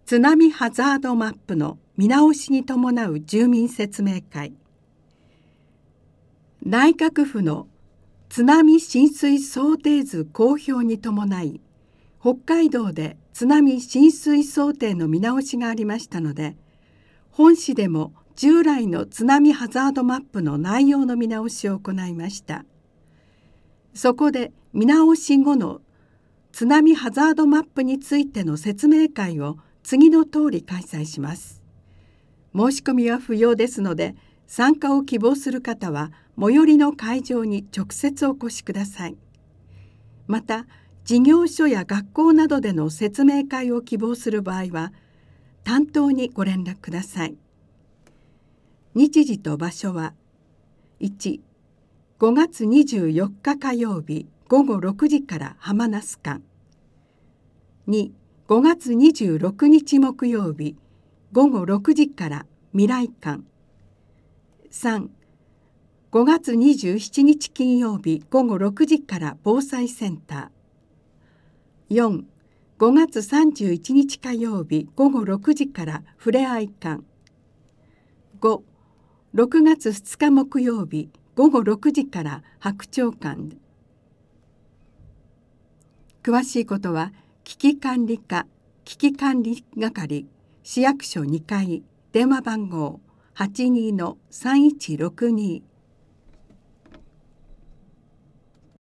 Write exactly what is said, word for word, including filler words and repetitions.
津波ハザードマップの見直しに伴う住民説明会。内閣府の津波浸水想定図公表に伴い、北海道で津波浸水想定の見直しがありましたので、本市でも従来の津波ハザードマップの内容の見直しを行いました。そこで見直し後の津波ハザードマップについての説明会を次の通り開催します。申し込みは不要ですので、参加を希望する方は最寄りの会場に直接お越しください。また、事業所や学校などでの説明会を希望する場合は、担当にご連絡ください。日時と場所は、いち、ごがつにじゅうよっか火曜日ごごろくじから浜那須館。に、ごがつにじゅうろくにち木曜日ごごろくじから未来館。さん、ごがつにじゅうしちにち金曜日ごごろくじから防災センター。よん、ごがつさんじゅういちにち火曜日ごごろくじからふれあい館。ご、ろくがつふつか木曜日ごごろくじから白鳥館。詳しいことは危機管理課危機管理係市役所にかい電話番号 はちにーのさんいちろくに